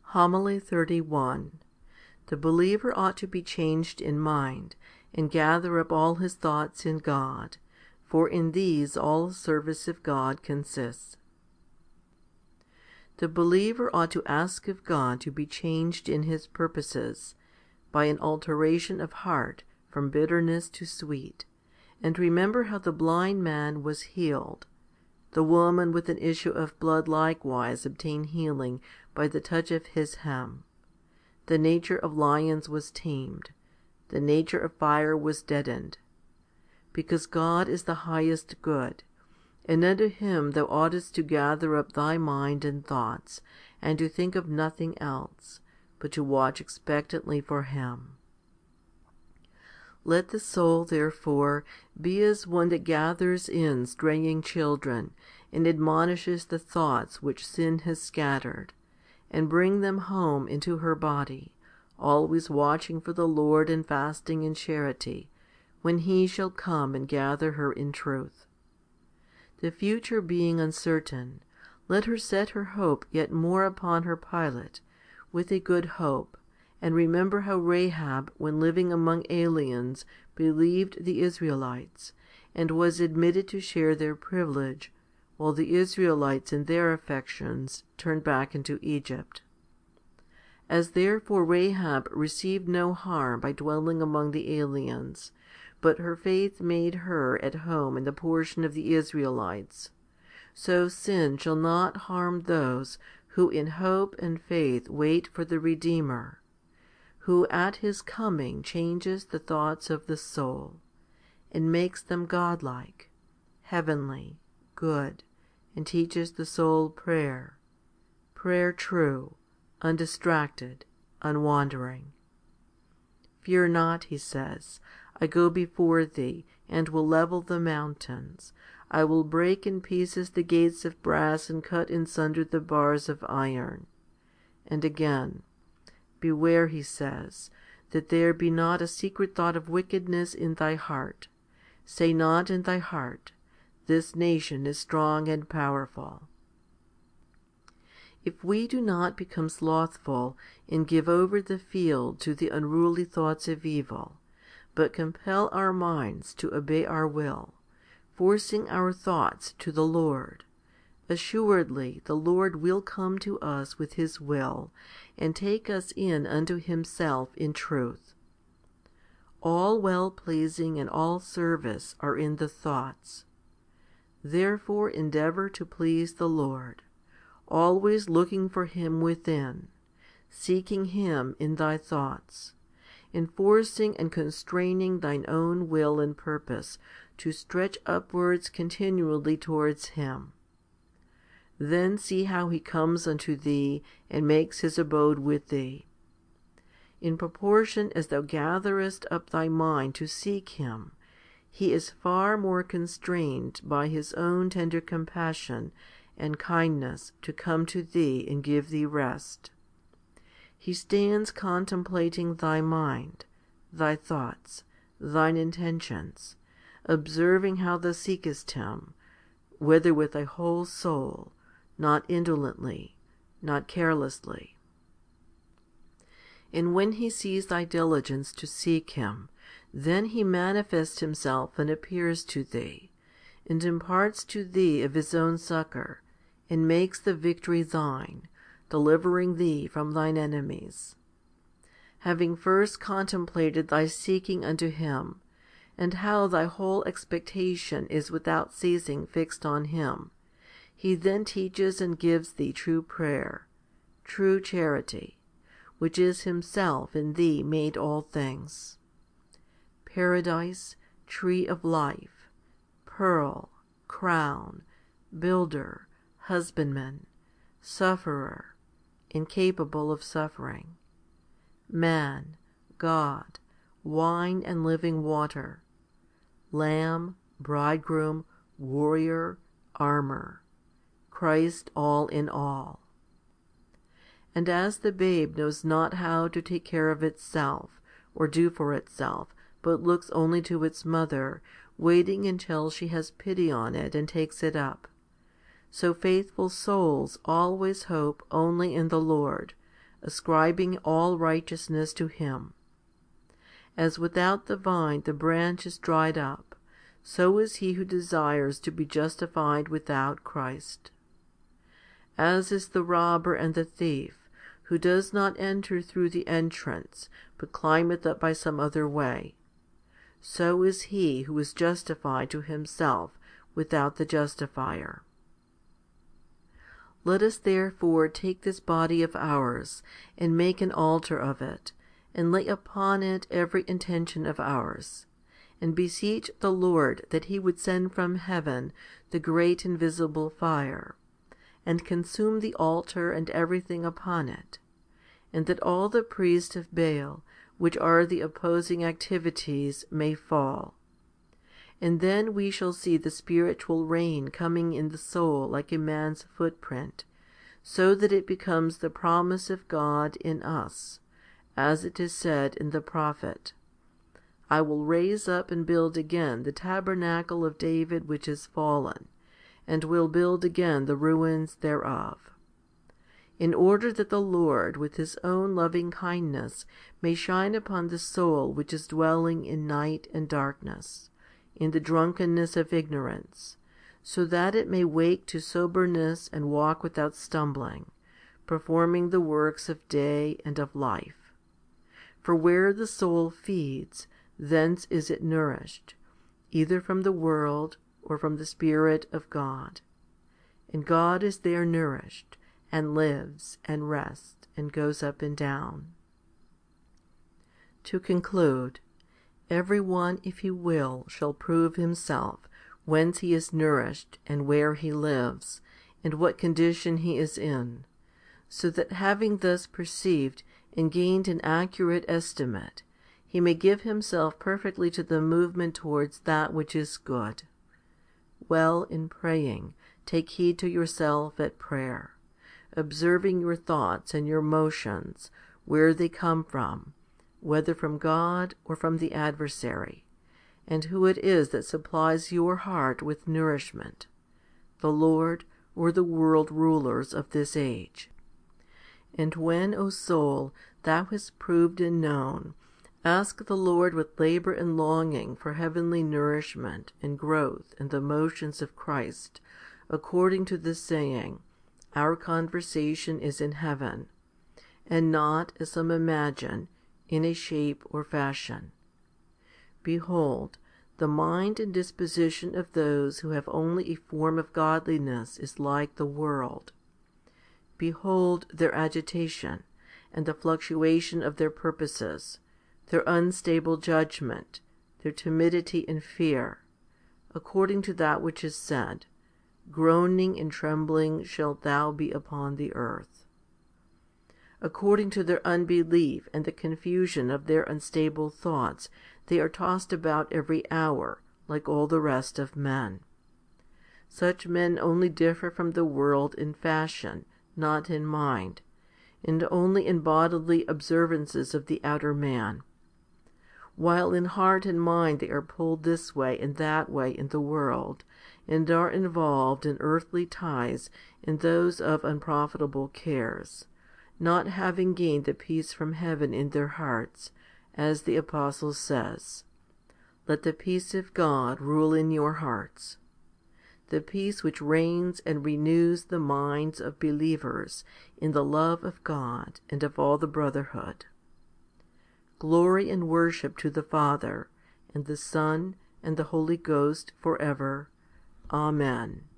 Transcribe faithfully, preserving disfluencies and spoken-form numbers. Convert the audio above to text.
Homily thirty-one. The believer ought to be changed in mind, and gather up all his thoughts in God, for in these all service of God consists. The believer ought to ask of God to be changed in his purposes, by an alteration of heart from bitterness to sweet, and remember how the blind man was healed. The woman with an issue of blood likewise obtained healing by the touch of his hem. The nature of lions was tamed. The nature of fire was deadened. Because God is the highest good, and unto him thou oughtest to gather up thy mind and thoughts, and to think of nothing else, but to watch expectantly for him. Let the soul, therefore, be as one that gathers in straying children, and admonishes the thoughts which sin has scattered, and bring them home into her body, always watching for the Lord and fasting in charity, when he shall come and gather her in truth. The future being uncertain, let her set her hope yet more upon her Pilot, with a good hope, and remember how Rahab, when living among aliens, believed the Israelites, and was admitted to share their privilege, while the Israelites in their affections turned back into Egypt. As therefore Rahab received no harm by dwelling among the aliens, but her faith made her at home in the portion of the Israelites, so sin shall not harm those who in hope and faith wait for the Redeemer, who at his coming changes the thoughts of the soul, and makes them godlike, heavenly, good, and teaches the soul prayer, prayer true, undistracted, unwandering. Fear not, he says, I go before thee, and will level the mountains. I will break in pieces the gates of brass and cut in sunder the bars of iron. And again, beware, he says, that there be not a secret thought of wickedness in thy heart. Say not in thy heart, this nation is strong and powerful. If we do not become slothful and give over the field to the unruly thoughts of evil, but compel our minds to obey our will, forcing our thoughts to the Lord, assuredly the Lord will come to us with his will, and take us in unto himself in truth. All well-pleasing and all service are in the thoughts. Therefore endeavour to please the Lord, always looking for him within, seeking him in thy thoughts, enforcing and constraining thine own will and purpose to stretch upwards continually towards him. Then see how he comes unto thee and makes his abode with thee. In proportion as thou gatherest up thy mind to seek him, he is far more constrained by his own tender compassion and kindness to come to thee and give thee rest. He stands contemplating thy mind, thy thoughts, thine intentions, observing how thou seekest him, whether with thy whole soul, not indolently, not carelessly. And when he sees thy diligence to seek him, then he manifests himself and appears to thee, and imparts to thee of his own succour, and makes the victory thine, delivering thee from thine enemies. Having first contemplated thy seeking unto him, and how thy whole expectation is without ceasing fixed on him, he then teaches and gives thee true prayer, true charity, which is himself in thee made all things. Paradise, tree of life, pearl, crown, builder, husbandman, sufferer, incapable of suffering, man, God, wine and living water, lamb, bridegroom, warrior, armour, Christ all in all. And as the babe knows not how to take care of itself, or do for itself, but looks only to its mother, waiting until she has pity on it and takes it up, so faithful souls always hope only in the Lord, ascribing all righteousness to him. As without the vine the branch is dried up, so is he who desires to be justified without Christ. As is the robber and the thief, who does not enter through the entrance, but climbeth up by some other way, so is he who is justified to himself without the justifier. Let us therefore take this body of ours, and make an altar of it, and lay upon it every intention of ours, and beseech the Lord that he would send from heaven the great invisible fire, and consume the altar and everything upon it, and that all the priests of Baal, which are the opposing activities, may fall. And then we shall see the spiritual rain coming in the soul like a man's footprint, so that it becomes the promise of God in us, as it is said in the prophet, I will raise up and build again the tabernacle of David which is fallen, and will build again the ruins thereof. In order that the Lord with his own loving kindness may shine upon the soul which is dwelling in night and darkness, in the drunkenness of ignorance, so that it may wake to soberness and walk without stumbling, performing the works of day and of life. For where the soul feeds, thence is it nourished, either from the world or from the Spirit of God. And God is there nourished, and lives, and rests, and goes up and down. To conclude, every one, if he will, shall prove himself whence he is nourished, and where he lives, and what condition he is in, so that having thus perceived and gained an accurate estimate, he may give himself perfectly to the movement towards that which is good. Well, in praying, take heed to yourself at prayer, observing your thoughts and your motions, where they come from, whether from God or from the adversary, and who it is that supplies your heart with nourishment, the Lord or the world rulers of this age. And when, O soul, thou hast proved and known, ask the Lord with labour and longing for heavenly nourishment and growth in the motions of Christ, according to the saying, Our conversation is in heaven, and not, as some imagine, in a shape or fashion. Behold, the mind and disposition of those who have only a form of godliness is like the world. Behold their agitation, and the fluctuation of their purposes, their unstable judgment, their timidity and fear, according to that which is said, Groaning and trembling shalt thou be upon the earth. According to their unbelief and the confusion of their unstable thoughts, they are tossed about every hour, like all the rest of men. Such men only differ from the world in fashion, not in mind, and only in bodily observances of the outer man, while in heart and mind they are pulled this way and that way in the world, and are involved in earthly ties and those of unprofitable cares, not having gained the peace from heaven in their hearts, as the Apostle says, Let the peace of God rule in your hearts. The peace which reigns and renews the minds of believers in the love of God and of all the brotherhood. Glory and worship to the Father, and the Son, and the Holy Ghost for ever. Amen.